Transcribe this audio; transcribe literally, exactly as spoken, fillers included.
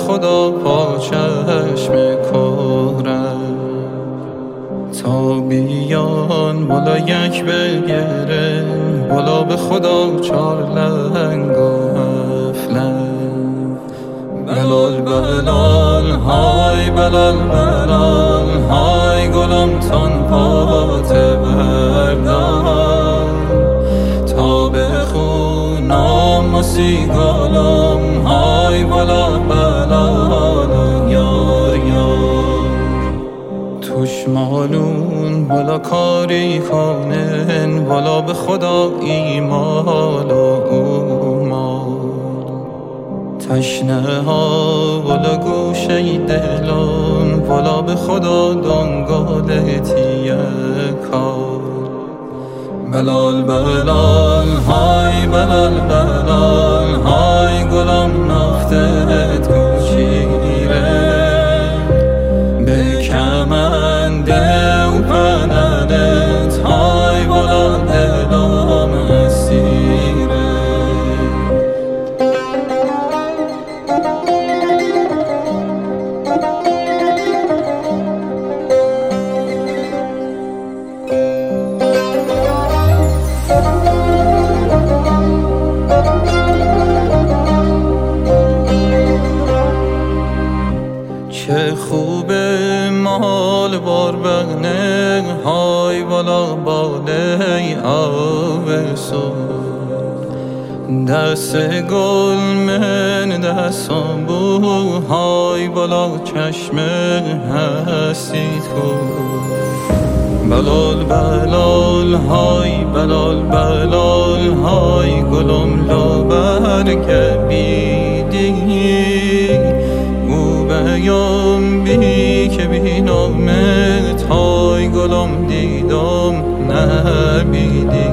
خدا پاچشم کهرم تا بیان بالا یک بگیره بالا به خدا چار لنگ و افلم بلال بلال های بلال بلال های گلم تان پات بردار تا بخونم و سیگالم های بلال بلال یار یار توش مالون بالا کاری کنن بالا به خدا ایمال و اومال تشنه ها بالا گوشه دلم بالا به خدا دنگالتیه کار بلال بلال های بلال بلال های گلم نفتت کوچیره به کمنده و پننت های بلال دلم اسیره چه خوبه مال بار بغنه های بالا باله آب سور دست گل من دستم بو های بالا چشم هستی تو بلال بلال های بلال بلال های گلم لا برگ بیدی او بیام بی که بی نامت های گلم دیدم نبیدی